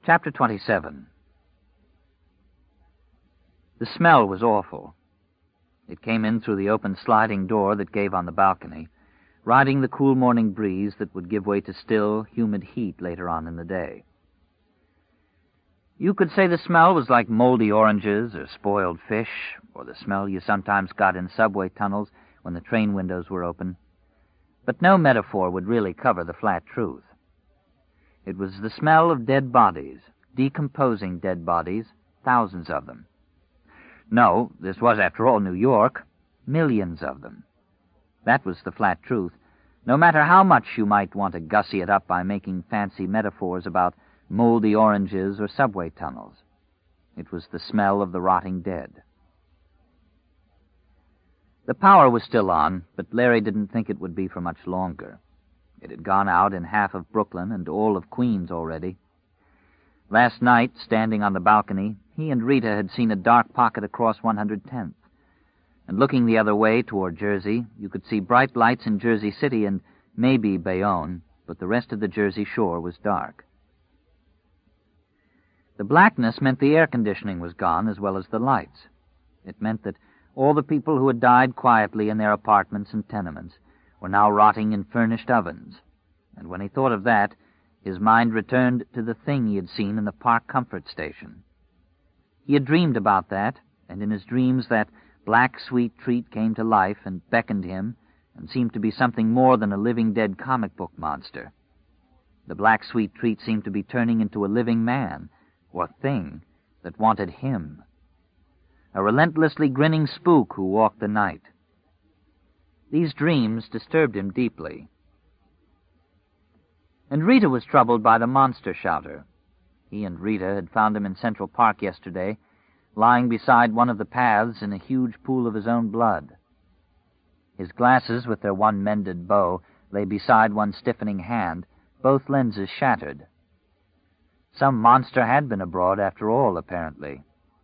Chapter 27. The smell was awful. It came in through the open sliding door that gave on the balcony, riding the cool morning breeze that would give way to still, humid heat later on in the day. You could say the smell was like moldy oranges or spoiled fish, or the smell you sometimes got in subway tunnels when the train windows were open. But no metaphor would really cover the flat truth. It was the smell of dead bodies, decomposing dead bodies, thousands of them. No, this was, after all, New York, millions of them. That was the flat truth, no matter how much you might want to gussy it up by making fancy metaphors about moldy oranges or subway tunnels. It was the smell of the rotting dead. The power was still on, but Larry didn't think it would be for much longer. It had gone out in half of Brooklyn and all of Queens already. Last night, standing on the balcony, he and Rita had seen a dark pocket across 110th. And looking the other way toward Jersey, you could see bright lights in Jersey City and maybe Bayonne, but the rest of the Jersey shore was dark. The blackness meant the air conditioning was gone as well as the lights. It meant that all the people who had died quietly in their apartments and tenements were now rotting in furnished ovens, and when he thought of that, his mind returned to the thing he had seen in the Park Comfort Station. He had dreamed about that, and in his dreams that black, sweet treat came to life and beckoned him and seemed to be something more than a living dead comic book monster. The black, sweet treat seemed to be turning into a living man, or thing, that wanted him. A relentlessly grinning spook who walked the night. These dreams disturbed him deeply. And Rita was troubled by the monster shouter. He and Rita had found him in Central Park yesterday, lying beside one of the paths in a huge pool of his own blood. His glasses, with their one mended bow, lay beside one stiffening hand, both lenses shattered. Some monster had been abroad after all, apparently.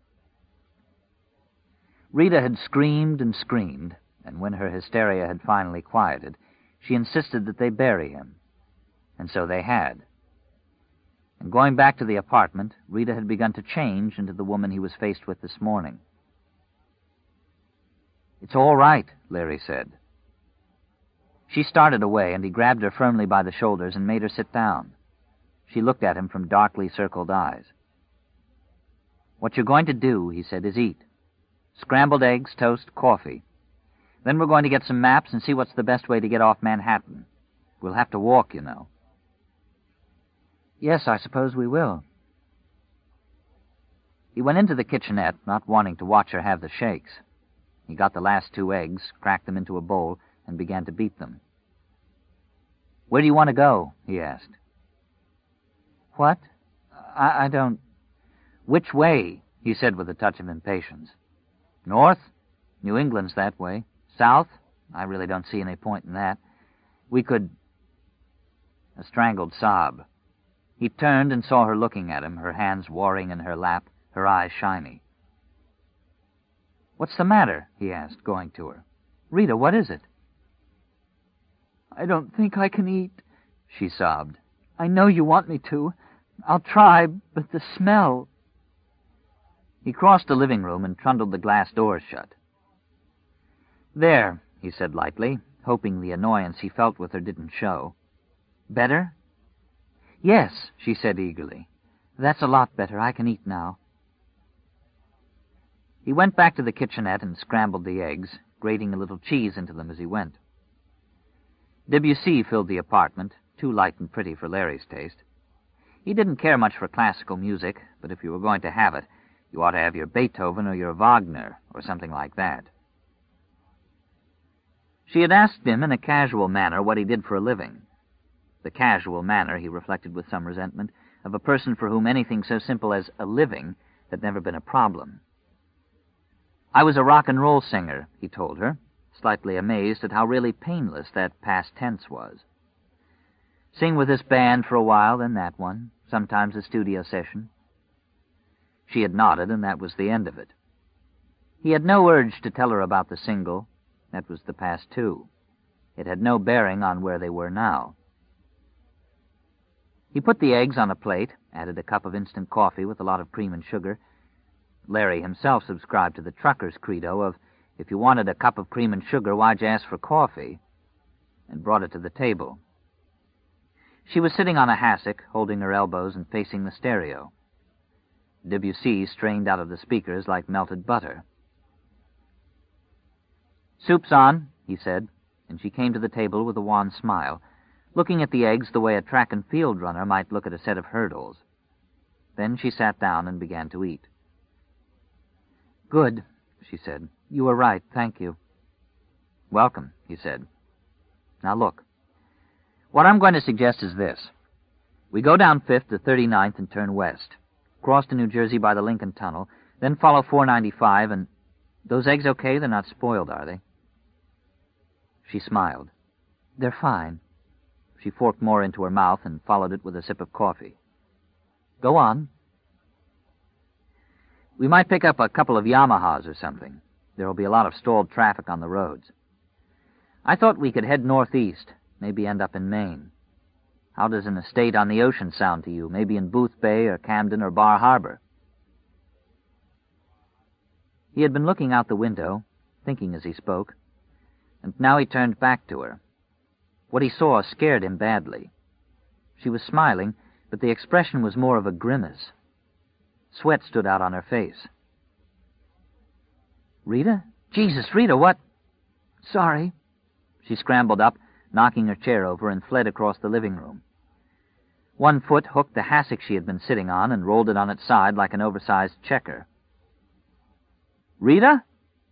Rita had screamed and screamed, and when her hysteria had finally quieted, she insisted that they bury him. And so they had. And going back to the apartment, Rita had begun to change into the woman he was faced with this morning. "It's all right," Larry said. She started away, and he grabbed her firmly by the shoulders and made her sit down. She looked at him from darkly circled eyes. "What you're going to do," he said, "is eat. Scrambled eggs, toast, coffee. Then we're going to get some maps and see what's the best way to get off Manhattan. We'll have to walk, you know." "Yes, I suppose we will." He went into the kitchenette, not wanting to watch her have the shakes. He got the last 2 eggs, cracked them into a bowl, and began to beat them. "Where do you want to go?" he asked. "What? I don't—" "Which way?" he said with a touch of impatience. "North? New England's that way. South? I really don't see any point in that. We could—" A strangled sob. He turned and saw her looking at him, her hands warring in her lap, her eyes shiny. "What's the matter?" he asked, going to her. "Rita, what is it?" "I don't think I can eat," she sobbed. "I know you want me to. I'll try, but the smell—" He crossed the living room and trundled the glass doors shut. "There," he said lightly, hoping the annoyance he felt with her didn't show. "Better?" "Yes," she said eagerly. "That's a lot better. I can eat now." He went back to the kitchenette and scrambled the eggs, grating a little cheese into them as he went. Debussy filled the apartment, too light and pretty for Larry's taste. He didn't care much for classical music, but if you were going to have it, you ought to have your Beethoven or your Wagner, or something like that. She had asked him in a casual manner what he did for a living. The casual manner, he reflected with some resentment, of a person for whom anything so simple as a living had never been a problem. "I was a rock and roll singer," he told her, slightly amazed at how really painless that past tense was. "Sing with this band for a while, then that one, sometimes a studio session." She had nodded, and that was the end of it. He had no urge to tell her about the single. That was the past, too. It had no bearing on where they were now. He put the eggs on a plate, added a cup of instant coffee with a lot of cream and sugar. Larry himself subscribed to the trucker's credo of, if you wanted a cup of cream and sugar, why'd you ask for coffee? And brought it to the table. She was sitting on a hassock, holding her elbows and facing the stereo. Debussy strained out of the speakers like melted butter. "Soup's on," he said, and she came to the table with a wan smile, looking at the eggs the way a track and field runner might look at a set of hurdles. Then she sat down and began to eat. "Good," she said. "You were right, thank you." "Welcome," he said. "Now look, what I'm going to suggest is this. We go down 5th to 39th and turn west, cross to New Jersey by the Lincoln Tunnel, then follow 495 and... Those eggs okay? They're not spoiled, are they?" She smiled. "They're fine." She forked more into her mouth and followed it with a sip of coffee. "Go on." "We might pick up a couple of Yamahas or something. There'll be a lot of stalled traffic on the roads. I thought we could head northeast, maybe end up in Maine. How does an estate on the ocean sound to you? Maybe in Booth Bay or Camden or Bar Harbor?" He had been looking out the window, thinking as he spoke, and now he turned back to her. What he saw scared him badly. She was smiling, but the expression was more of a grimace. Sweat stood out on her face. "Rita? Jesus, Rita, what?" "Sorry." She scrambled up, knocking her chair over, and fled across the living room. One foot hooked the hassock she had been sitting on and rolled it on its side like an oversized checker. "Rita?"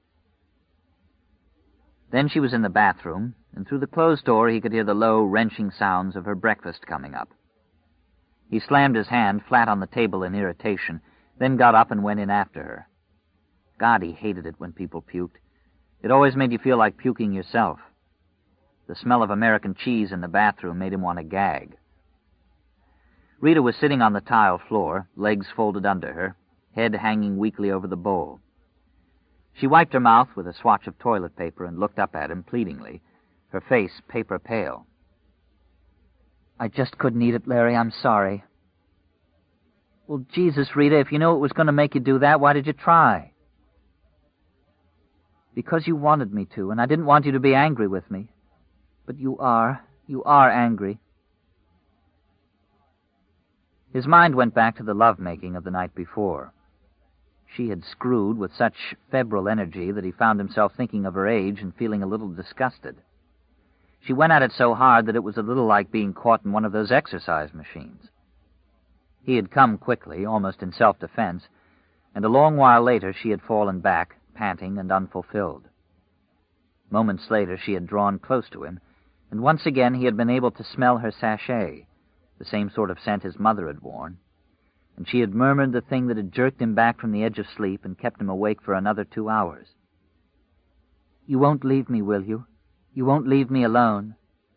Then she was in the bathroom, and through the closed door he could hear the low, wrenching sounds of her breakfast coming up. He slammed his hand flat on the table in irritation, then got up and went in after her. God, he hated it when people puked. It always made you feel like puking yourself. The smell of American cheese in the bathroom made him want to gag. Rita was sitting on the tile floor, legs folded under her, head hanging weakly over the bowl. She wiped her mouth with a swatch of toilet paper and looked up at him pleadingly, her face paper pale. "I just couldn't eat it, Larry. I'm sorry." "Well, Jesus, Rita, if you knew it was going to make you do that, why did you try?" "Because you wanted me to, and I didn't want you to be angry with me. But you are angry." His mind went back to the love-making of the night before. She had screwed with such febrile energy that he found himself thinking of her age and feeling a little disgusted. She went at it so hard that it was a little like being caught in one of those exercise machines. He had come quickly, almost in self-defense, and a long while later she had fallen back, panting and unfulfilled. Moments later she had drawn close to him, and once again he had been able to smell her sachet, the same sort of scent his mother had worn, and she had murmured the thing that had jerked him back from the edge of sleep and kept him awake for another 2 hours. "You won't leave me, will you? You won't leave me alone."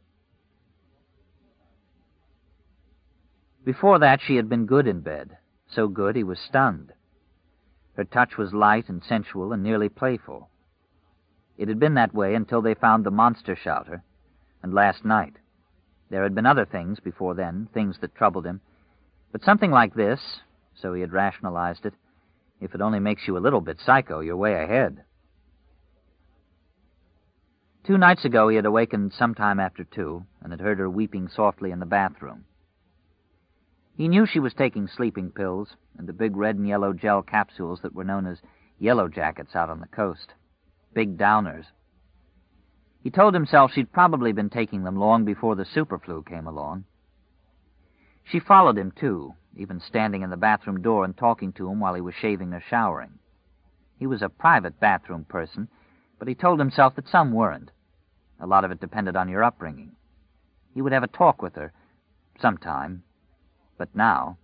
Before that she had been good in bed, so good he was stunned. Her touch was light and sensual and nearly playful. It had been that way until they found the monster shouter, and last night. There had been other things before then, things that troubled him, but something like this, so he had rationalized it, if it only makes you a little bit psycho, you're way ahead. 2 nights ago he had awakened sometime after 2 and had heard her weeping softly in the bathroom. He knew she was taking sleeping pills and the big red and yellow gel capsules that were known as yellow jackets out on the coast, big downers. He told himself she'd probably been taking them long before the superflu came along. She followed him, too, even standing in the bathroom door and talking to him while he was shaving or showering. He was a private bathroom person, but he told himself that some weren't. A lot of it depended on your upbringing. He would have a talk with her, sometime, but now...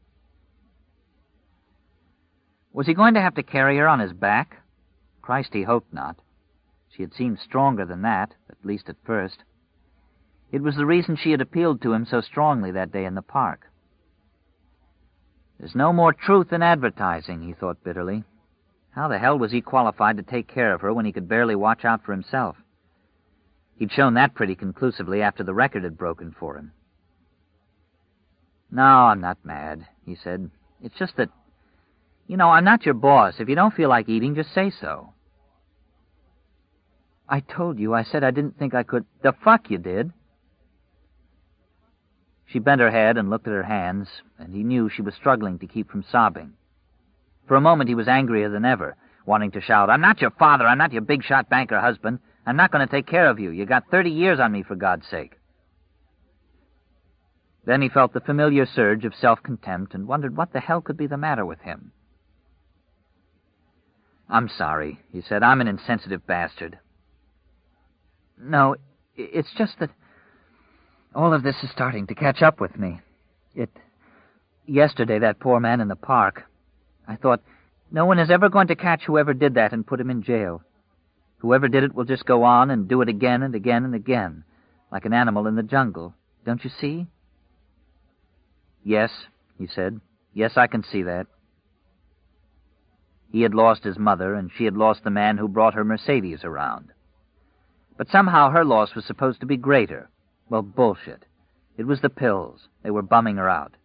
Was he going to have to carry her on his back? Christ, he hoped not. She had seemed stronger than that, at least at first. It was the reason she had appealed to him so strongly that day in the park. There's no more truth in advertising, he thought bitterly. How the hell was he qualified to take care of her when he could barely watch out for himself? He'd shown that pretty conclusively after the record had broken for him. "No, I'm not mad," he said. "It's just that, I'm not your boss. If you don't feel like eating, just say so." "I told you. I said I didn't think I could." "The fuck you did." She bent her head and looked at her hands, and he knew she was struggling to keep from sobbing. For a moment he was angrier than ever, wanting to shout, "I'm not your father. I'm not your big-shot banker husband. I'm not going to take care of you. You got 30 years on me, for God's sake." Then he felt the familiar surge of self-contempt and wondered what the hell could be the matter with him. "I'm sorry," he said. "I'm an insensitive bastard." "No, it's just that all of this is starting to catch up with me. Yesterday, that poor man in the park, I thought, no one is ever going to catch whoever did that and put him in jail. Whoever did it will just go on and do it again and again and again, like an animal in the jungle. Don't you see?" "Yes," he said. "Yes, I can see that." He had lost his mother, and she had lost the man who brought her Mercedes around. But somehow her loss was supposed to be greater. Well, bullshit. It was the pills. They were bumming her out.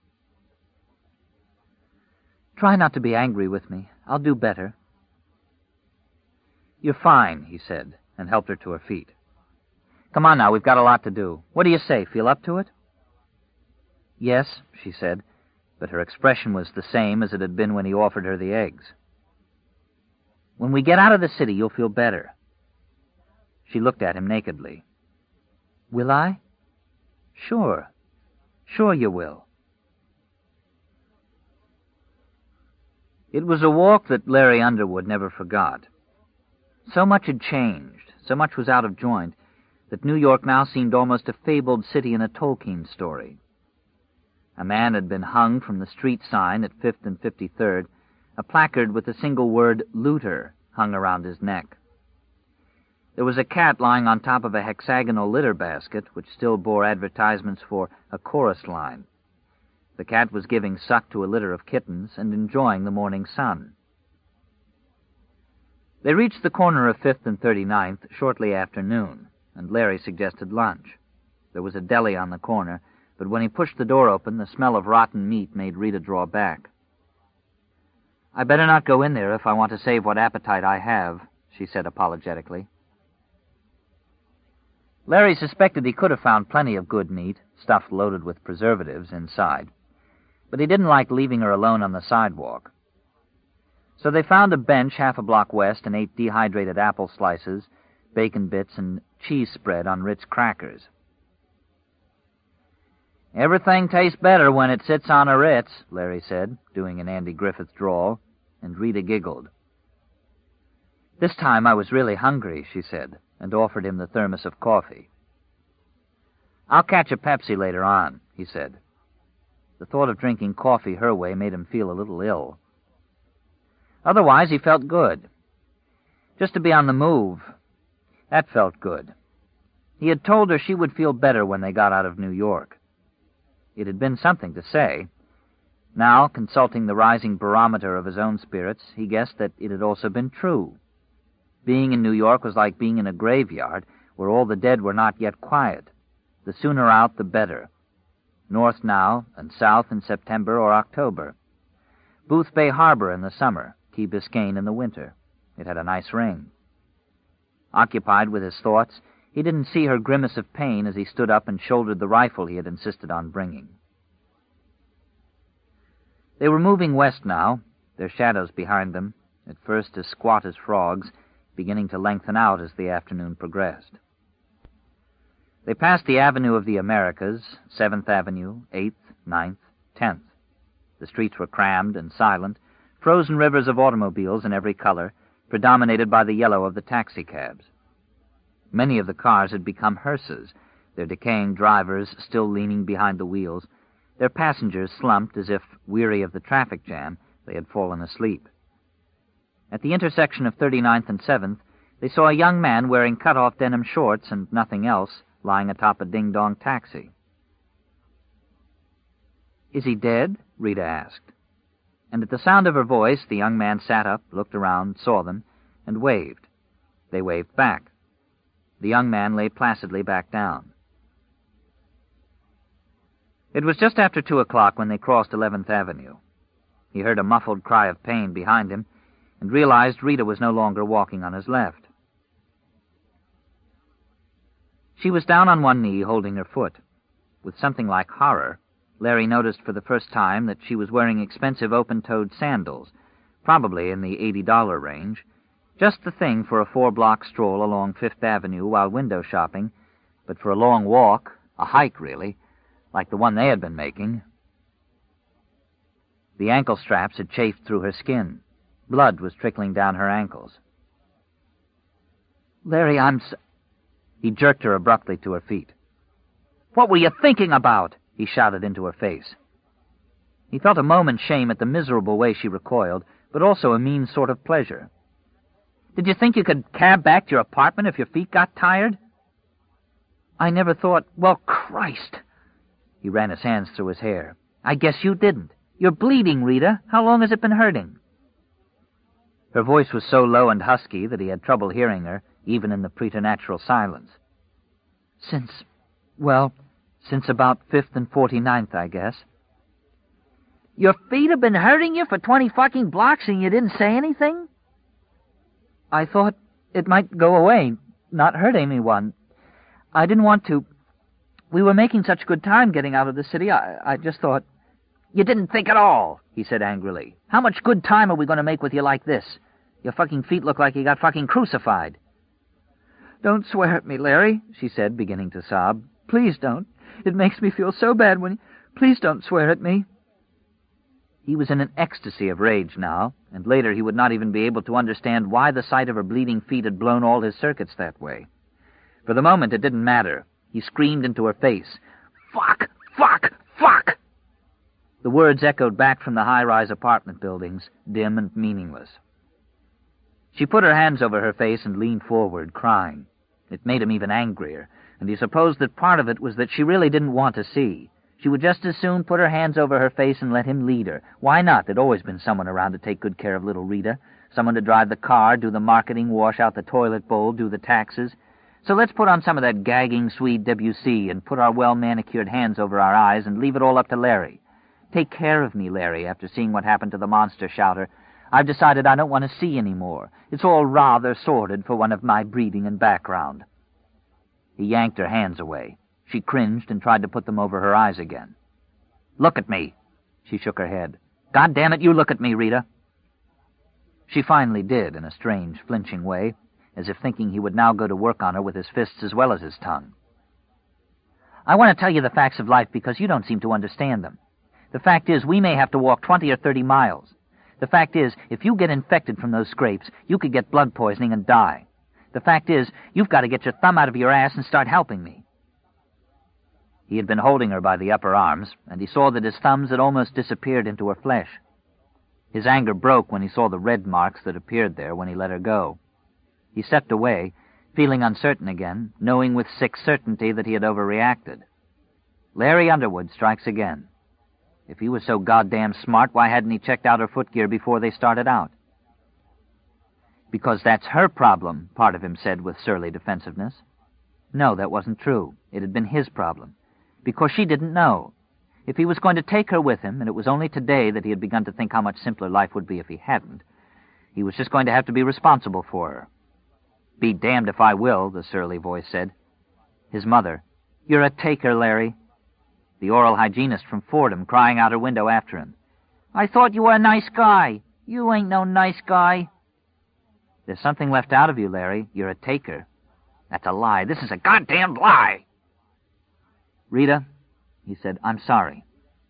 "Try not to be angry with me. I'll do better." "You're fine," he said, and helped her to her feet. "Come on now, we've got a lot to do. What do you say, feel up to it?" "Yes," she said, but her expression was the same as it had been when he offered her the eggs. "When we get out of the city, you'll feel better." She looked at him nakedly. "Will I?" "Sure. Sure you will." It was a walk that Larry Underwood never forgot. So much had changed, so much was out of joint, that New York now seemed almost a fabled city in a Tolkien story. A man had been hung from the street sign at 5th and 53rd, a placard with the single word "Looter" hung around his neck. There was a cat lying on top of a hexagonal litter basket, which still bore advertisements for a chorus line. The cat was giving suck to a litter of kittens and enjoying the morning sun. They reached the corner of 5th and 39th shortly after noon, and Larry suggested lunch. There was a deli on the corner, but when he pushed the door open, the smell of rotten meat made Rita draw back. "I better not go in there if I want to save what appetite I have," she said apologetically. Larry suspected he could have found plenty of good meat, stuff loaded with preservatives, inside, but he didn't like leaving her alone on the sidewalk. So they found a bench half a block west and ate dehydrated apple slices, bacon bits, and cheese spread on Ritz crackers. "Everything tastes better when it sits on a Ritz," Larry said, doing an Andy Griffith drawl, and Rita giggled. "This time I was really hungry," she said, and offered him the thermos of coffee. "I'll catch a Pepsi later on," he said. The thought of drinking coffee her way made him feel a little ill. Otherwise, he felt good. Just to be on the move, that felt good. He had told her she would feel better when they got out of New York. It had been something to say. Now, consulting the rising barometer of his own spirits, he guessed that it had also been true. Being in New York was like being in a graveyard where all the dead were not yet quiet. The sooner out, the better. North now, and south in September or October. Booth Bay Harbor in the summer, Key Biscayne in the winter. It had a nice ring. Occupied with his thoughts, he didn't see her grimace of pain as he stood up and shouldered the rifle he had insisted on bringing. They were moving west now, their shadows behind them, at first as squat as frogs, beginning to lengthen out as the afternoon progressed. They passed the Avenue of the Americas, 7th Avenue, 8th, 9th, 10th. The streets were crammed and silent, frozen rivers of automobiles in every color, predominated by the yellow of the taxicabs. Many of the cars had become hearses, their decaying drivers still leaning behind the wheels, their passengers slumped as if, weary of the traffic jam, they had fallen asleep. At the intersection of 39th and 7th, they saw a young man wearing cut-off denim shorts and nothing else lying atop a ding-dong taxi. "Is he dead?" Rita asked. And at the sound of her voice, the young man sat up, looked around, saw them, and waved. They waved back. The young man lay placidly back down. It was just after 2 o'clock when they crossed 11th Avenue. He heard a muffled cry of pain behind him and realized Rita was no longer walking on his left. She was down on one knee, holding her foot. With something like horror, Larry noticed for the first time that she was wearing expensive open-toed sandals, probably in the $80 range, just the thing for a 4-block stroll along 5th Avenue while window shopping, but for a long walk, a hike really, like the one they had been making. The ankle straps had chafed through her skin. Blood was trickling down her ankles. "Larry, He jerked her abruptly to her feet. "What were you thinking about?" he shouted into her face. He felt a moment's shame at the miserable way she recoiled, but also a mean sort of pleasure. "Did you think you could cab back to your apartment if your feet got tired?" "I never thought... Well, Christ!" He ran his hands through his hair. "I guess you didn't. You're bleeding, Rita. How long has it been hurting?" Her voice was so low and husky that he had trouble hearing her, even in the preternatural silence. Since about 5th and 49th, I guess." "Your feet have been hurting you for 20 fucking blocks and you didn't say anything?" "I thought it might go away, not hurt anyone. I didn't want to. We were making such good time getting out of the city, I just thought..." "You didn't think at all," he said angrily. "How much good time are we going to make with you like this? Your fucking feet look like you got fucking crucified." "Don't swear at me, Larry," she said, beginning to sob. "Please don't. It makes me feel so bad when... Please don't swear at me." He was in an ecstasy of rage now, and later he would not even be able to understand why the sight of her bleeding feet had blown all his circuits that way. For the moment, it didn't matter. He screamed into her face, "Fuck! Fuck! Fuck!" The words echoed back from the high-rise apartment buildings, dim and meaningless. She put her hands over her face and leaned forward, crying. It made him even angrier, and he supposed that part of it was that she really didn't want to see. She would just as soon put her hands over her face and let him lead her. Why not? There'd always been someone around to take good care of little Rita. Someone to drive the car, do the marketing, wash out the toilet bowl, do the taxes. So let's put on some of that gagging Swede Debussy and put our well-manicured hands over our eyes and leave it all up to Larry. Take care of me, Larry, after seeing what happened to the monster shouter. I've decided I don't want to see any more. It's all rather sordid for one of my breeding and background." He yanked her hands away. She cringed and tried to put them over her eyes again. "Look at me." She shook her head. "God damn it, you look at me, Rita." She finally did, in a strange, flinching way, as if thinking he would now go to work on her with his fists as well as his tongue. "I want to tell you the facts of life because you don't seem to understand them. The fact is, we may have to walk 20 or 30 miles. The fact is, if you get infected from those scrapes, you could get blood poisoning and die. The fact is, you've got to get your thumb out of your ass and start helping me." He had been holding her by the upper arms, and he saw that his thumbs had almost disappeared into her flesh. His anger broke when he saw the red marks that appeared there when he let her go. He stepped away, feeling uncertain again, knowing with sick certainty that he had overreacted. Larry Underwood strikes again. If he was so goddamn smart, why hadn't he checked out her footgear before they started out? "Because that's her problem," part of him said with surly defensiveness. No, that wasn't true. It had been his problem. Because she didn't know. If he was going to take her with him, and it was only today that he had begun to think how much simpler life would be if he hadn't, he was just going to have to be responsible for her. "Be damned if I will," the surly voice said. His mother. "You're a taker, Larry." The oral hygienist from Fordham crying out her window after him. "I thought you were a nice guy. You ain't no nice guy." "There's something left out of you, Larry. You're a taker." "That's a lie. This is a goddamn lie." "Rita," he said, "I'm sorry."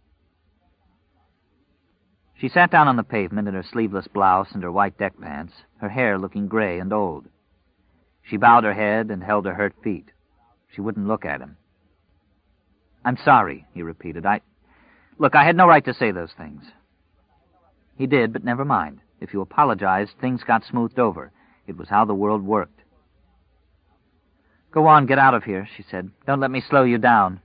She sat down on the pavement in her sleeveless blouse and her white deck pants, her hair looking gray and old. She bowed her head and held her hurt feet. She wouldn't look at him. "I'm sorry," he repeated. Look, I had no right to say those things." He did, but never mind. If you apologized, things got smoothed over. It was how the world worked. "Go on, get out of here," she said. "Don't let me slow you down."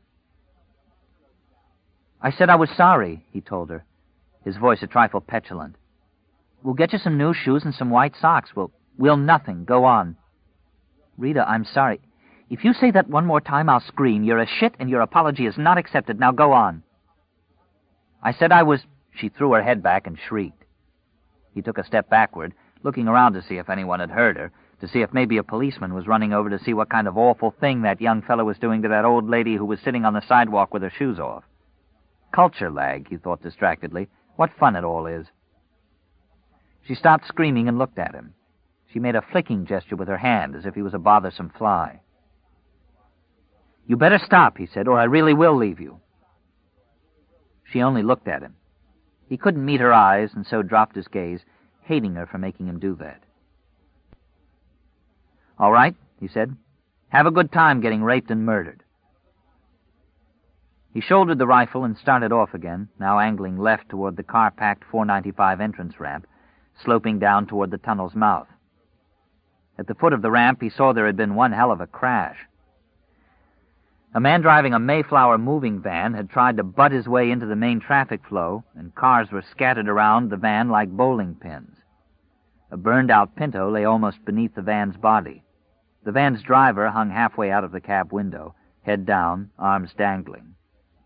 "I said I was sorry," he told her, his voice a trifle petulant. "We'll get you some new shoes and some white socks. We'll nothing. Go on." "Rita, I'm sorry. If you say that one more time, I'll scream. You're a shit, and your apology is not accepted. Now go on." I said I was... She threw her head back and shrieked. He took a step backward, looking around to see if anyone had heard her, to see if maybe a policeman was running over to see what kind of awful thing that young fellow was doing to that old lady who was sitting on the sidewalk with her shoes off. Culture lag, he thought distractedly. What fun it all is. She stopped screaming and looked at him. She made a flicking gesture with her hand, as if he was a bothersome fly. "You better stop," he said, "or I really will leave you." She only looked at him. He couldn't meet her eyes, and so dropped his gaze, hating her for making him do that. "All right," he said. "Have a good time getting raped and murdered." He shouldered the rifle and started off again, now angling left toward the car-packed 495 entrance ramp, sloping down toward the tunnel's mouth. At the foot of the ramp, he saw there had been one hell of a crash. A man driving a Mayflower moving van had tried to butt his way into the main traffic flow, and cars were scattered around the van like bowling pins. A burned-out Pinto lay almost beneath the van's body. The van's driver hung halfway out of the cab window, head down, arms dangling.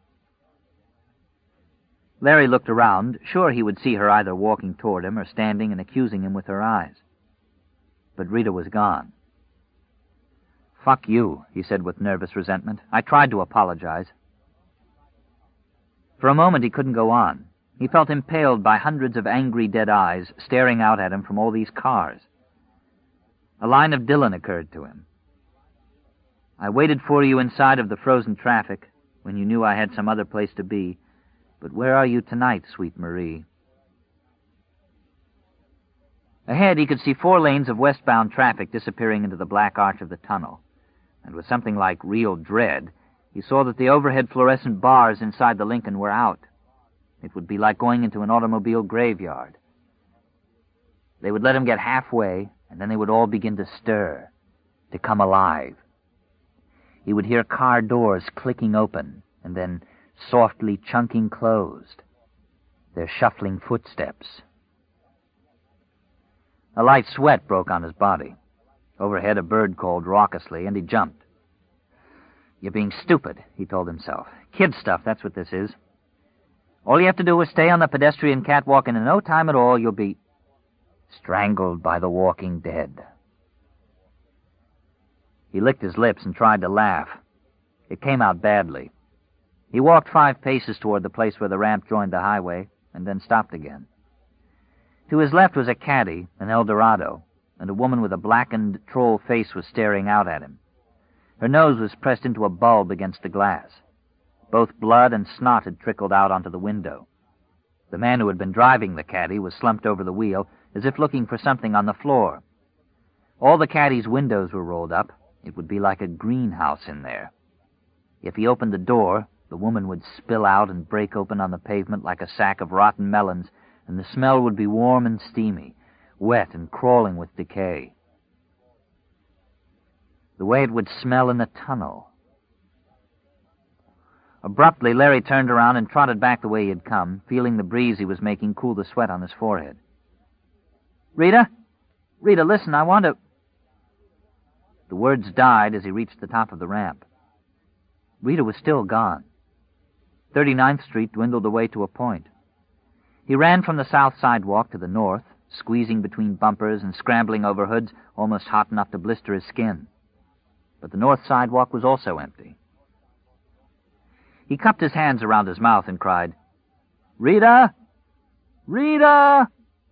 Larry looked around, sure he would see her either walking toward him or standing and accusing him with her eyes. But Rita was gone. "Fuck you," he said with nervous resentment. "I tried to apologize." For a moment he couldn't go on. He felt impaled by hundreds of angry dead eyes staring out at him from all these cars. A line of Dylan occurred to him. "I waited for you inside of the frozen traffic when you knew I had some other place to be. But where are you tonight, sweet Marie?" Ahead, he could see 4 lanes of westbound traffic disappearing into the black arch of the tunnel. And with something like real dread, he saw that the overhead fluorescent bars inside the Lincoln were out. It would be like going into an automobile graveyard. They would let him get halfway, and then they would all begin to stir, to come alive. He would hear car doors clicking open, and then softly chunking closed, their shuffling footsteps. A light sweat broke on his body. Overhead, a bird called raucously, and he jumped. "You're being stupid," he told himself. "Kid stuff, that's what this is. All you have to do is stay on the pedestrian catwalk, and in no time at all you'll be strangled by the walking dead." He licked his lips and tried to laugh. It came out badly. He walked 5 paces toward the place where the ramp joined the highway, and then stopped again. To his left was a caddy, an Eldorado, and a woman with a blackened troll face was staring out at him. Her nose was pressed into a bulb against the glass. Both blood and snot had trickled out onto the window. The man who had been driving the caddy was slumped over the wheel, as if looking for something on the floor. All the caddy's windows were rolled up. It would be like a greenhouse in there. If he opened the door, the woman would spill out and break open on the pavement like a sack of rotten melons, and the smell would be warm and steamy, wet and crawling with decay. The way it would smell in the tunnel. Abruptly, Larry turned around and trotted back the way he had come, feeling the breeze he was making cool the sweat on his forehead. "Rita? Rita, listen, I want to..." The words died as he reached the top of the ramp. Rita was still gone. 39th Street dwindled away to a point. He ran from the south sidewalk to the north, squeezing between bumpers and scrambling over hoods almost hot enough to blister his skin. But the north sidewalk was also empty. He cupped his hands around his mouth and cried, "Rita! Rita!"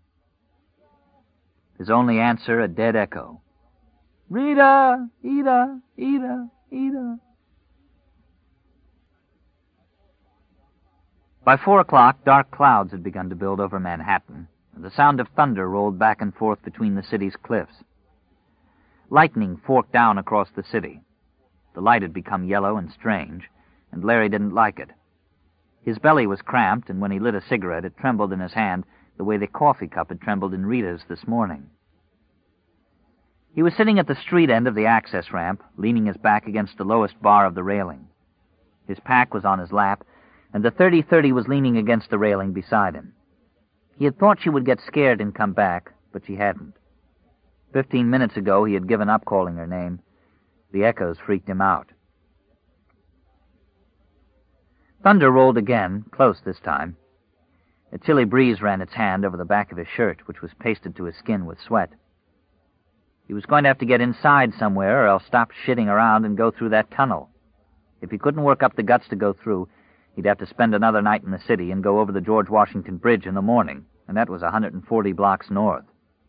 His only answer, a dead echo. "Rita! Ida! Ida! Ida!" By 4 o'clock, dark clouds had begun to build over Manhattan, and the sound of thunder rolled back and forth between the city's cliffs. Lightning forked down across the city. The light had become yellow and strange, and Larry didn't like it. His belly was cramped, and when he lit a cigarette, it trembled in his hand the way the coffee cup had trembled in Rita's this morning. He was sitting at the street end of the access ramp, leaning his back against the lowest bar of the railing. His pack was on his lap, and the 30-30 was leaning against the railing beside him. He had thought she would get scared and come back, but she hadn't. 15 minutes ago, he had given up calling her name. The echoes freaked him out. Thunder rolled again, close this time. A chilly breeze ran its hand over the back of his shirt, which was pasted to his skin with sweat. He was going to have to get inside somewhere or else stop shitting around and go through that tunnel. If he couldn't work up the guts to go through, he'd have to spend another night in the city and go over the George Washington Bridge in the morning, and that was 140 blocks north.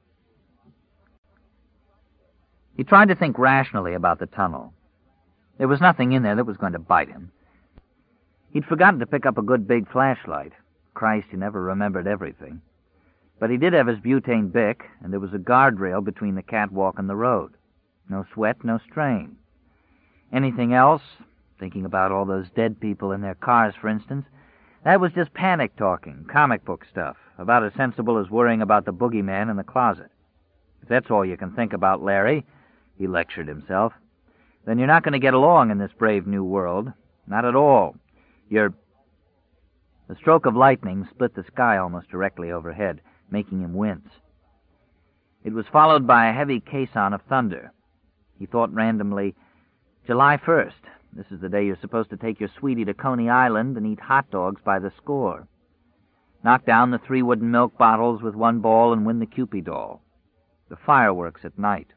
He tried to think rationally about the tunnel. There was nothing in there that was going to bite him. He'd forgotten to pick up a good big flashlight. Christ, he never remembered everything. But he did have his butane Bic, and there was a guardrail between the catwalk and the road. No sweat, no strain. Anything else, thinking about all those dead people in their cars, for instance, that was just panic talking, comic book stuff, about as sensible as worrying about the boogeyman in the closet. If that's all you can think about, Larry, he lectured himself, then you're not going to get along in this brave new world. Not at all. The stroke of lightning split the sky almost directly overhead, making him wince. It was followed by a heavy caisson of thunder. He thought randomly, July 1st. This is the day you're supposed to take your sweetie to Coney Island and eat hot dogs by the score. Knock down the 3 wooden milk bottles with 1 ball and win the Cupid doll. The fireworks at night.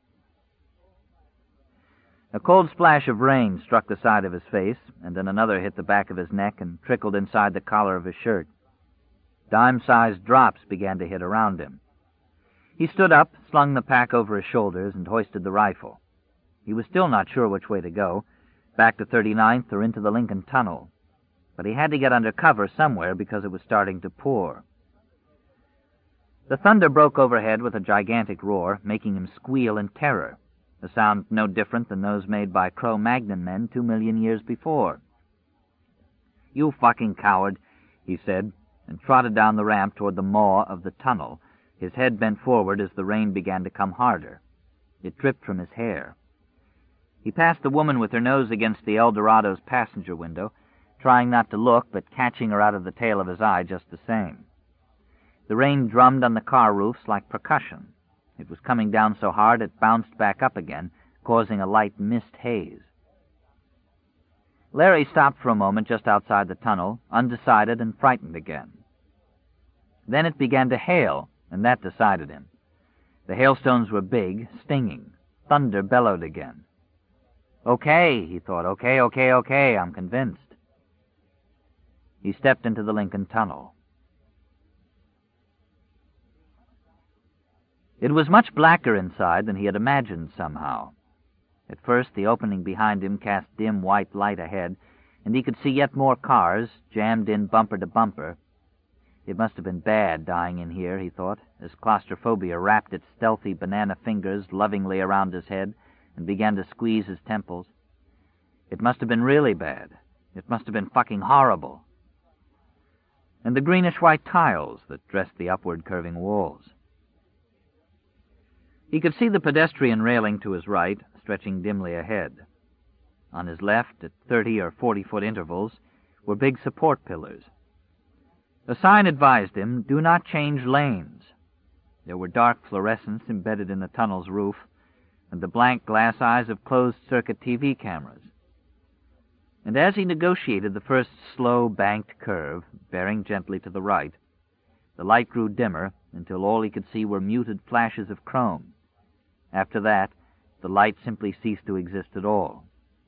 A cold splash of rain struck the side of his face, and then another hit the back of his neck and trickled inside the collar of his shirt. Dime-sized drops began to hit around him. He stood up, slung the pack over his shoulders, and hoisted the rifle. He was still not sure which way to go, back to 39th or into the Lincoln Tunnel. But he had to get under cover somewhere because it was starting to pour. The thunder broke overhead with a gigantic roar, making him squeal in terror, a sound no different than those made by Cro-Magnon men 2 million years before. "You fucking coward," he said, and trotted down the ramp toward the maw of the tunnel, his head bent forward as the rain began to come harder. It dripped from his hair. He passed the woman with her nose against the El Dorado's passenger window, trying not to look, but catching her out of the tail of his eye just the same. The rain drummed on the car roofs like percussion. It was coming down so hard it bounced back up again, causing a light mist haze. Larry stopped for a moment just outside the tunnel, undecided and frightened again. Then it began to hail, and that decided him. The hailstones were big, stinging. Thunder bellowed again. Okay, he thought, okay, I'm convinced. He stepped into the Lincoln Tunnel. It was much blacker inside than he had imagined somehow. At first, the opening behind him cast dim white light ahead, and he could see yet more cars, jammed in bumper to bumper. It must have been bad dying in here, he thought, as claustrophobia wrapped its stealthy banana fingers lovingly around his head and began to squeeze his temples. It must have been really bad. It must have been fucking horrible. And the greenish-white tiles that dressed the upward-curving walls. He could see the pedestrian railing to his right, stretching dimly ahead. On his left, at 30 or 40-foot intervals, were big support pillars. A sign advised him, "Do not change lanes." There were dark fluorescents embedded in the tunnel's roof, and the blank glass eyes of closed-circuit TV cameras. And as he negotiated the first slow, banked curve, bearing gently to the right, the light grew dimmer until all he could see were muted flashes of chrome. After that, the light simply ceased to exist at all.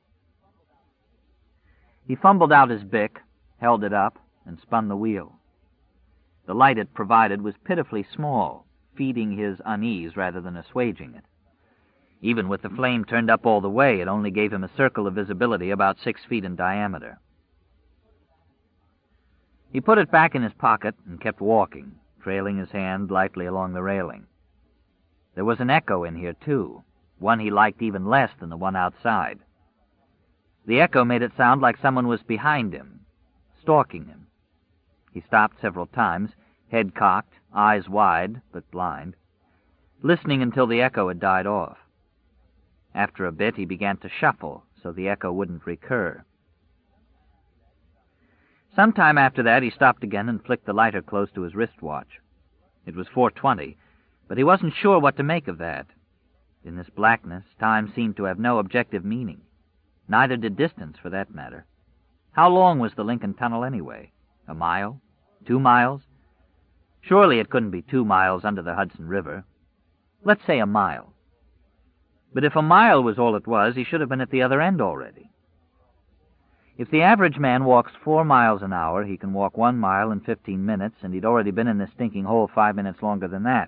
He fumbled out his Bic, held it up, and spun the wheel. The light it provided was pitifully small, feeding his unease rather than assuaging it. Even with the flame turned up all the way, it only gave him a circle of visibility about 6 feet in diameter. He put it back in his pocket and kept walking, trailing his hand lightly along the railing. There was an echo in here, too, one he liked even less than the one outside. The echo made it sound like someone was behind him, stalking him. He stopped several times, head cocked, eyes wide, but blind, listening until the echo had died off. After a bit, he began to shuffle so the echo wouldn't recur. Sometime after that, he stopped again and flicked the lighter close to his wristwatch. It was 4:20, but he wasn't sure what to make of that. In this blackness, time seemed to have no objective meaning. Neither did distance, for that matter. How long was the Lincoln Tunnel, anyway? A mile? 2 miles? Surely it couldn't be 2 miles under the Hudson River. Let's say a mile. But if a mile was all it was, he should have been at the other end already. If the average man walks 4 miles an hour, he can walk 1 mile in 15 minutes, and he'd already been in this stinking hole 5 minutes longer than that.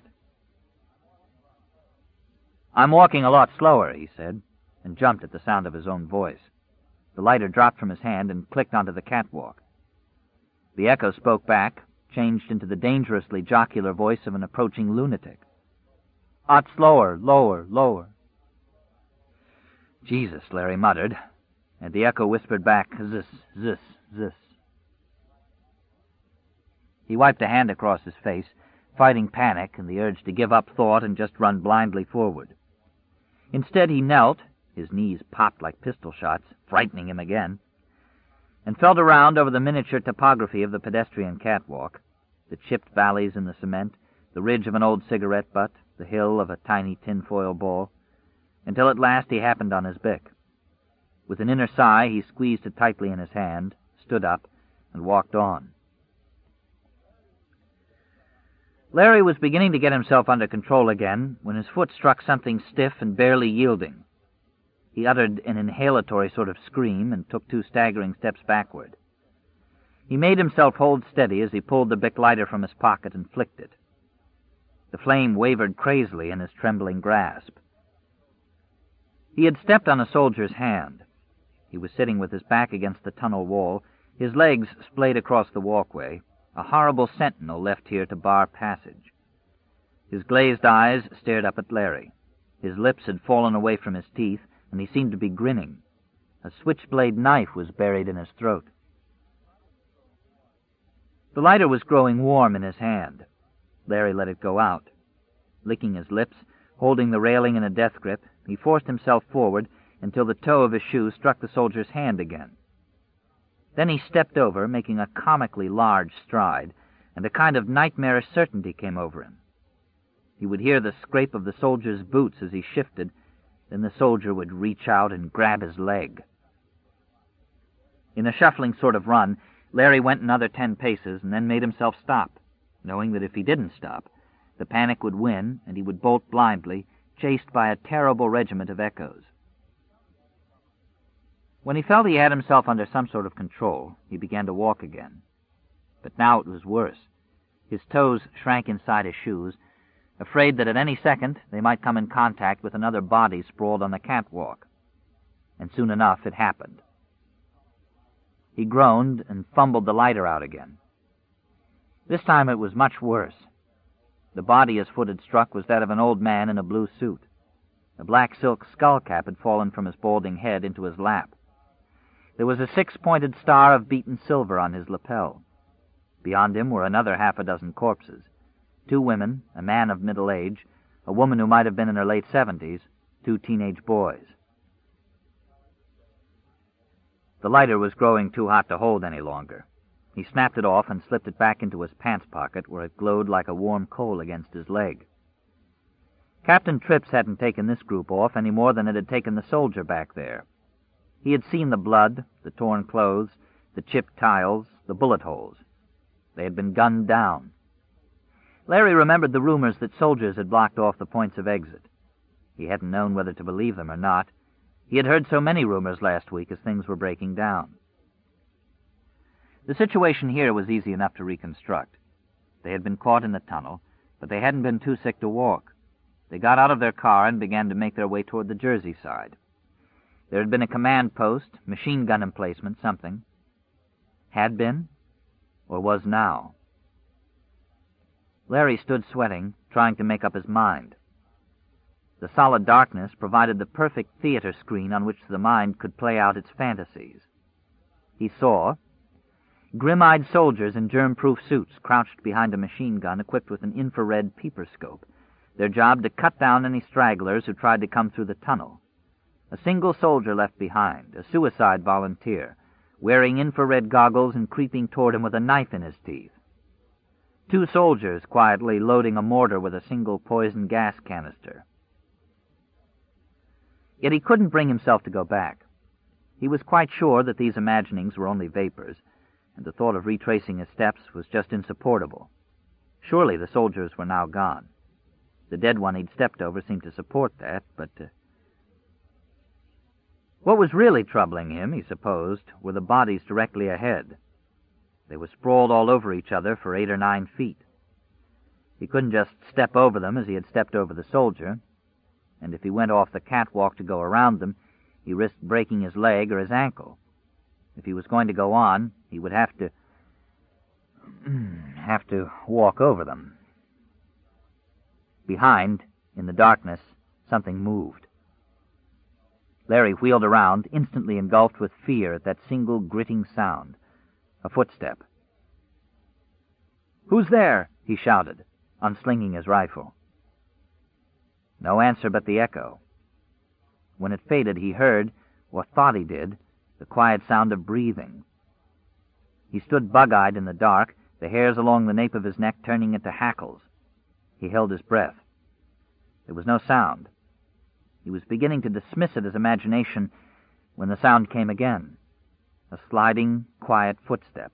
"I'm walking a lot slower," he said, and jumped at the sound of his own voice. The lighter dropped from his hand and clicked onto the catwalk. The echo spoke back, changed into the dangerously jocular voice of an approaching lunatic. "Lot slower, lower, lower." "Jesus," Larry muttered, and the echo whispered back, "Zis, zis, zis." He wiped a hand across his face, fighting panic and the urge to give up thought and just run blindly forward. Instead, he knelt, his knees popped like pistol shots, frightening him again, and felt around over the miniature topography of the pedestrian catwalk, the chipped valleys in the cement, the ridge of an old cigarette butt, the hill of a tiny tinfoil ball, until at last he happened on his bick. With an inner sigh, he squeezed it tightly in his hand, stood up, and walked on. Larry was beginning to get himself under control again when his foot struck something stiff and barely yielding. He uttered an inhalatory sort of scream and took 2 staggering steps backward. He made himself hold steady as he pulled the Bic lighter from his pocket and flicked it. The flame wavered crazily in his trembling grasp. He had stepped on a soldier's hand. He was sitting with his back against the tunnel wall, his legs splayed across the walkway, a horrible sentinel left here to bar passage. His glazed eyes stared up at Larry. His lips had fallen away from his teeth, and he seemed to be grinning. A switchblade knife was buried in his throat. The lighter was growing warm in his hand. Larry let it go out. Licking his lips, holding the railing in a death grip, he forced himself forward until the toe of his shoe struck the soldier's hand again. Then he stepped over, making a comically large stride, and a kind of nightmarish certainty came over him. He would hear the scrape of the soldier's boots as he shifted, then the soldier would reach out and grab his leg. In a shuffling sort of run, Larry went another 10 paces and then made himself stop, knowing that if he didn't stop, the panic would win and he would bolt blindly, chased by a terrible regiment of echoes. When he felt he had himself under some sort of control, he began to walk again. But now it was worse. His toes shrank inside his shoes, afraid that at any second they might come in contact with another body sprawled on the catwalk. And soon enough it happened. He groaned and fumbled the lighter out again. This time it was much worse. The body his foot had struck was that of an old man in a blue suit. A black silk skull cap had fallen from his balding head into his lap. There was a 6-pointed star of beaten silver on his lapel. Beyond him were another 6 corpses. 2 women, a man of middle age, a woman who might have been in her late 70s, 2 teenage boys. The lighter was growing too hot to hold any longer. He snapped it off and slipped it back into his pants pocket, where it glowed like a warm coal against his leg. Captain Trips hadn't taken this group off any more than it had taken the soldier back there. He had seen the blood, the torn clothes, the chipped tiles, the bullet holes. They had been gunned down. Larry remembered the rumors that soldiers had blocked off the points of exit. He hadn't known whether to believe them or not. He had heard so many rumors last week as things were breaking down. The situation here was easy enough to reconstruct. They had been caught in the tunnel, but they hadn't been too sick to walk. They got out of their car and began to make their way toward the Jersey side. There had been a command post, machine gun emplacement, something. Had been, or was now. Larry stood sweating, trying to make up his mind. The solid darkness provided the perfect theater screen on which the mind could play out its fantasies. He saw grim-eyed soldiers in germ-proof suits crouched behind a machine gun equipped with an infrared peeper scope, their job to cut down any stragglers who tried to come through the tunnel. A single soldier left behind, a suicide volunteer, wearing infrared goggles and creeping toward him with a knife in his teeth. 2 soldiers quietly loading a mortar with a single poison gas canister. Yet he couldn't bring himself to go back. He was quite sure that these imaginings were only vapors, and the thought of retracing his steps was just insupportable. Surely the soldiers were now gone. The dead one he'd stepped over seemed to support that, but... What was really troubling him, he supposed, were the bodies directly ahead. They were sprawled all over each other for 8 or 9 feet. He couldn't just step over them as he had stepped over the soldier, and if he went off the catwalk to go around them, he risked breaking his leg or his ankle. If he was going to go on, he would have to walk over them. Behind, in the darkness, something moved. Larry wheeled around, instantly engulfed with fear at that single gritting sound. A footstep. "Who's there?" he shouted, unslinging his rifle. No answer but the echo. When it faded, he heard, or thought he did, the quiet sound of breathing. He stood bug-eyed in the dark, the hairs along the nape of his neck turning into hackles. He held his breath. There was no sound. He was beginning to dismiss it as imagination when the sound came again. A sliding, quiet footstep.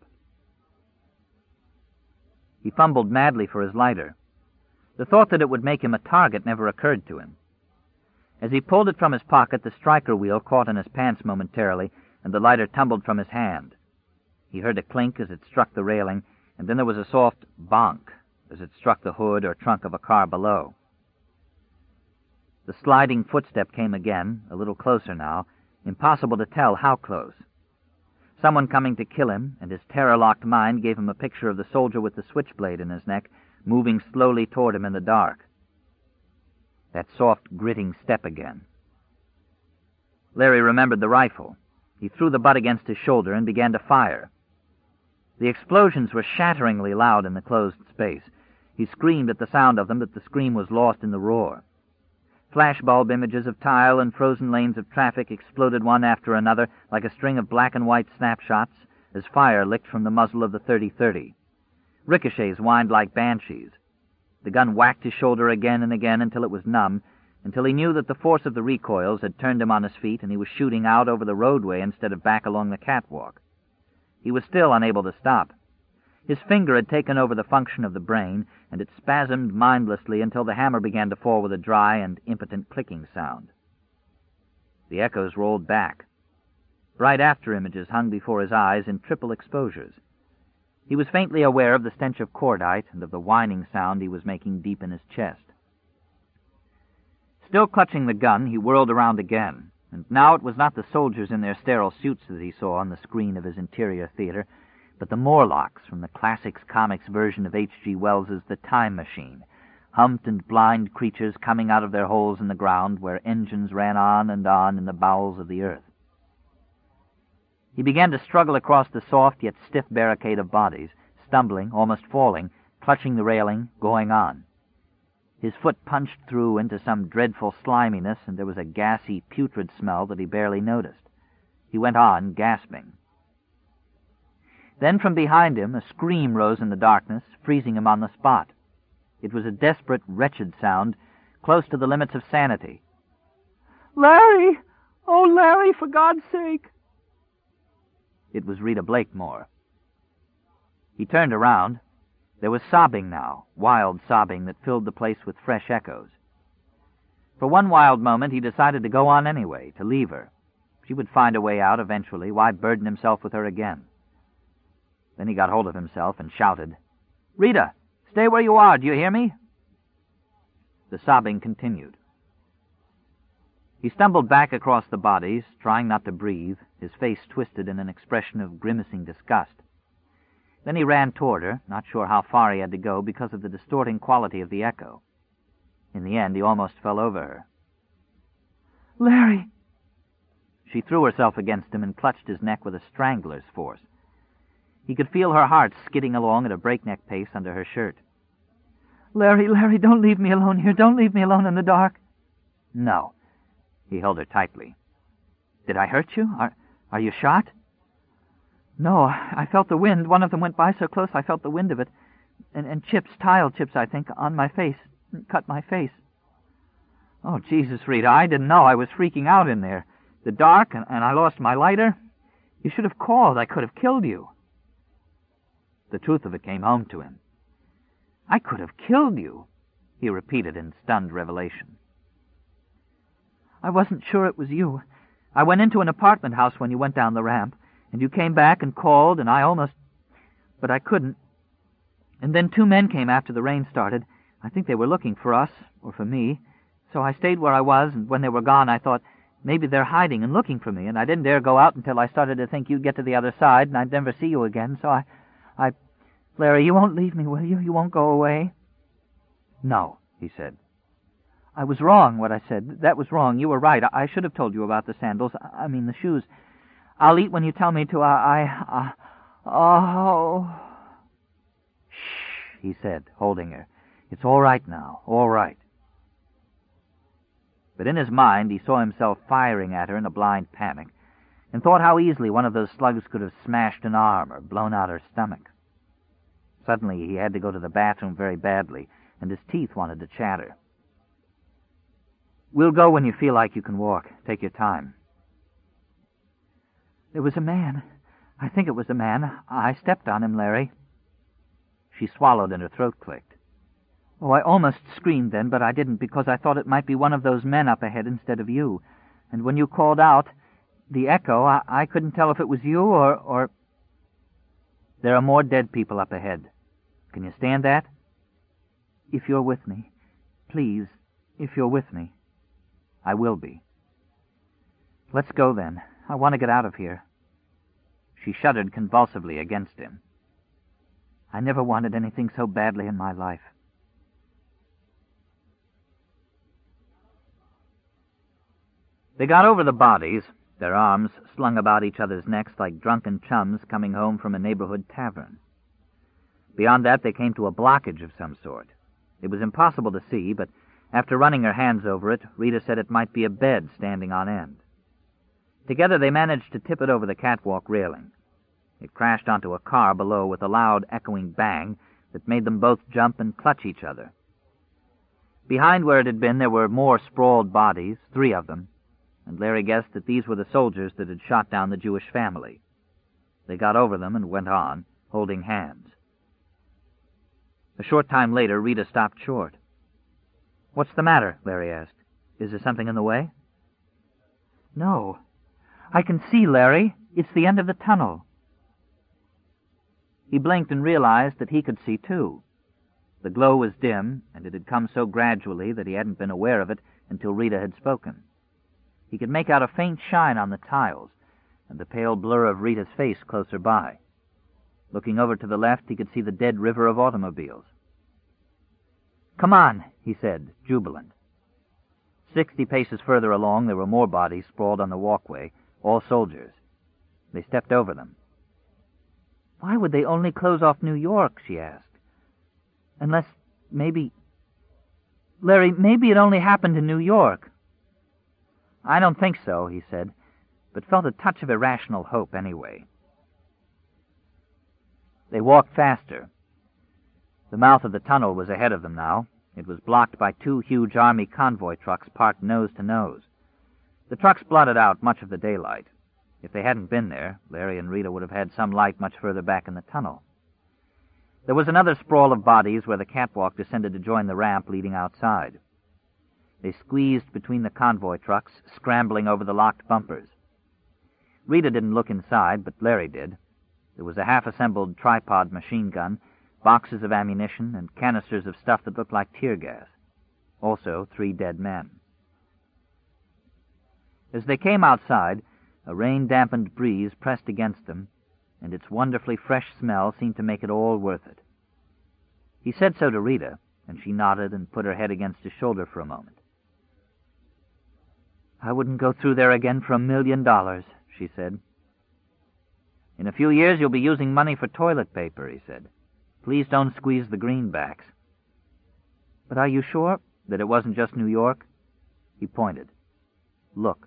He fumbled madly for his lighter. The thought that it would make him a target never occurred to him. As he pulled it from his pocket, the striker wheel caught in his pants momentarily, and the lighter tumbled from his hand. He heard a clink as it struck the railing, and then there was a soft bonk as it struck the hood or trunk of a car below. The sliding footstep came again, a little closer now, impossible to tell how close. Someone coming to kill him, and his terror-locked mind gave him a picture of the soldier with the switchblade in his neck, moving slowly toward him in the dark. That soft, gritting step again. Larry remembered the rifle. He threw the butt against his shoulder and began to fire. The explosions were shatteringly loud in the closed space. He screamed at the sound of them, but the scream was lost in the roar. Flashbulb images of tile and frozen lanes of traffic exploded one after another like a string of black and white snapshots as fire licked from the muzzle of the .30-30. Ricochets whined like banshees. The gun whacked his shoulder again and again until it was numb, until he knew that the force of the recoils had turned him on his feet and he was shooting out over the roadway instead of back along the catwalk. He was still unable to stop. His finger had taken over the function of the brain, and it spasmed mindlessly until the hammer began to fall with a dry and impotent clicking sound. The echoes rolled back. Bright after-images hung before his eyes in triple exposures. He was faintly aware of the stench of cordite and of the whining sound he was making deep in his chest. Still clutching the gun, he whirled around again, and now it was not the soldiers in their sterile suits that he saw on the screen of his interior theater, but the Morlocks from the Classics Comics version of H.G. Wells's The Time Machine, humped and blind creatures coming out of their holes in the ground where engines ran on and on in the bowels of the earth. He began to struggle across the soft yet stiff barricade of bodies, stumbling, almost falling, clutching the railing, going on. His foot punched through into some dreadful sliminess, and there was a gassy, putrid smell that he barely noticed. He went on, gasping. Then from behind him a scream rose in the darkness, freezing him on the spot. It was a desperate, wretched sound, close to the limits of sanity. "Larry! Oh, Larry, for God's sake!" It was Rita Blakemore. He turned around. There was sobbing now, wild sobbing that filled the place with fresh echoes. For one wild moment he decided to go on anyway, to leave her. She would find a way out eventually. Why burden himself with her again? Then he got hold of himself and shouted, "Rita, stay where you are, do you hear me?" The sobbing continued. He stumbled back across the bodies, trying not to breathe, his face twisted in an expression of grimacing disgust. Then he ran toward her, not sure how far he had to go because of the distorting quality of the echo. In the end, he almost fell over her. "Larry!" She threw herself against him and clutched his neck with a strangler's force. He could feel her heart skidding along at a breakneck pace under her shirt. "Larry, Larry, don't leave me alone here. Don't leave me alone in the dark." "No." He held her tightly. "Did I hurt you? Are you shot?" "No, I felt the wind. One of them went by so close I felt the wind of it. And chips, tile chips, I think, on my face. Cut my face." "Oh, Jesus, Rita, I didn't know. I was freaking out in there. The dark, and I lost my lighter. You should have called. I could have killed you." The truth of it came home to him. "I could have killed you," he repeated in stunned revelation. "I wasn't sure it was you. I went into an apartment house when you went down the ramp, and you came back and called, and I almost... But I couldn't. And then 2 men came after the rain started. I think they were looking for us, or for me. So I stayed where I was, and when they were gone, I thought, maybe they're hiding and looking for me, and I didn't dare go out until I started to think you'd get to the other side, and I'd never see you again, so I... Larry, you won't leave me, will you? You won't go away?" "No," he said. "I was wrong, what I said. That was wrong. You were right. I should have told you about the sandals. I mean, the shoes. I'll eat when you tell me to. Oh..." "Shh," he said, holding her. "It's all right now, all right." But in his mind he saw himself firing at her in a blind panic, and thought how easily one of those slugs could have smashed an arm or blown out her stomach. Suddenly he had to go to the bathroom very badly, and his teeth wanted to chatter. "We'll go when you feel like you can walk. Take your time." "There was a man. I think it was a man. I stepped on him, Larry." She swallowed and her throat clicked. "Oh, I almost screamed then, but I didn't, because I thought it might be one of those men up ahead instead of you. And when you called out, the echo, I couldn't tell if it was you or... There are more dead people up ahead. Can you stand that?" "If you're with me. Please, if you're with me." "I will be." "Let's go then. I want to get out of here." She shuddered convulsively against him. "I never wanted anything so badly in my life." They got over the bodies, their arms slung about each other's necks like drunken chums coming home from a neighborhood tavern. Beyond that they came to a blockage of some sort. It was impossible to see, but after running her hands over it, Rita said it might be a bed standing on end. Together they managed to tip it over the catwalk railing. It crashed onto a car below with a loud, echoing bang that made them both jump and clutch each other. Behind where it had been there were more sprawled bodies, 3 of them, and Larry guessed that these were the soldiers that had shot down the Jewish family. They got over them and went on, holding hands. A short time later, Rita stopped short. "What's the matter?" Larry asked. "Is there something in the way?" "No. I can see, Larry. It's the end of the tunnel." He blinked and realized that he could see, too. The glow was dim, and it had come so gradually that he hadn't been aware of it until Rita had spoken. He could make out a faint shine on the tiles, and the pale blur of Rita's face closer by. Looking over to the left, he could see the dead river of automobiles. "Come on," he said, jubilant. 60 paces further along, there were more bodies sprawled on the walkway, all soldiers. They stepped over them. "Why would they only close off New York?" she asked. "Unless, maybe... Larry, maybe it only happened in New York." "I don't think so," he said, but felt a touch of irrational hope anyway. They walked faster. The mouth of the tunnel was ahead of them now. It was blocked by 2 huge Army convoy trucks parked nose to nose. The trucks blotted out much of the daylight. If they hadn't been there, Larry and Rita would have had some light much further back in the tunnel. There was another sprawl of bodies where the catwalk descended to join the ramp leading outside. They squeezed between the convoy trucks, scrambling over the locked bumpers. Rita didn't look inside, but Larry did. There was a half-assembled tripod machine gun, boxes of ammunition, and canisters of stuff that looked like tear gas. Also 3 dead men. As they came outside, a rain-dampened breeze pressed against them, and its wonderfully fresh smell seemed to make it all worth it. He said so to Rita, and she nodded and put her head against his shoulder for a moment. "I wouldn't go through there again for $1 million, she said. "In a few years you'll be using money for toilet paper," he said. "Please don't squeeze the greenbacks." "But are you sure that it wasn't just New York?" He pointed. "Look."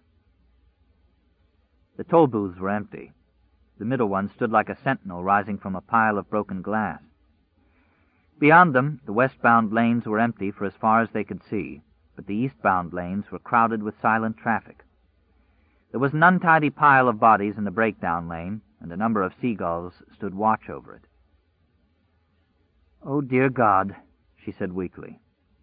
The toll booths were empty. The middle one stood like a sentinel rising from a pile of broken glass. Beyond them, the westbound lanes were empty for as far as they could see, but the eastbound lanes were crowded with silent traffic. There was an untidy pile of bodies in the breakdown lane, and a number of seagulls stood watch over it. "Oh, dear God," she said weakly.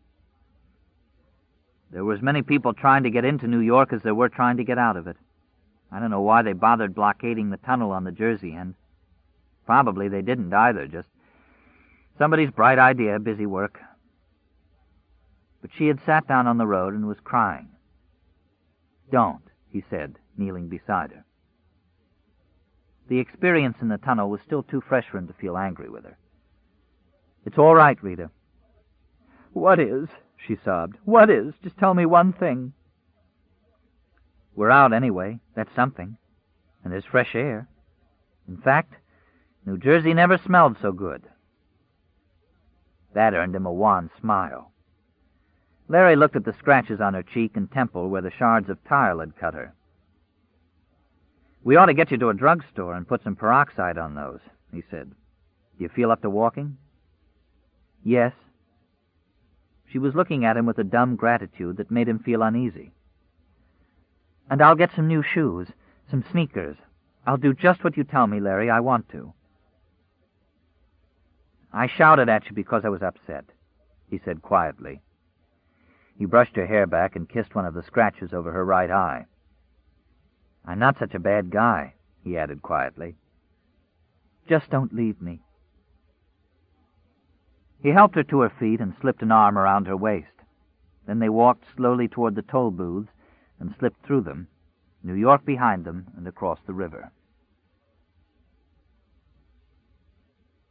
There were as many people trying to get into New York as there were trying to get out of it. I don't know why they bothered blockading the tunnel on the Jersey end. Probably they didn't either, just somebody's bright idea, busy work. But she had sat down on the road and was crying. "Don't," he said, kneeling beside her. The experience in the tunnel was still too fresh for him to feel angry with her. "It's all right, Rita." "What is?" she sobbed. "What is? Just tell me one thing." "We're out anyway. That's something. And there's fresh air. In fact, New Jersey never smelled so good." That earned him a wan smile. Larry looked at the scratches on her cheek and temple where the shards of tile had cut her. "We ought to get you to a drugstore and put some peroxide on those," he said. "Do you feel up to walking?" "Yes." She was looking at him with a dumb gratitude that made him feel uneasy. "And I'll get some new shoes, some sneakers. I'll do just what you tell me, Larry. I want to." "I shouted at you because I was upset," he said quietly. He brushed her hair back and kissed one of the scratches over her right eye. "I'm not such a bad guy," he added quietly. "Just don't leave me." He helped her to her feet and slipped an arm around her waist. Then they walked slowly toward the toll booths and slipped through them, New York behind them and across the river.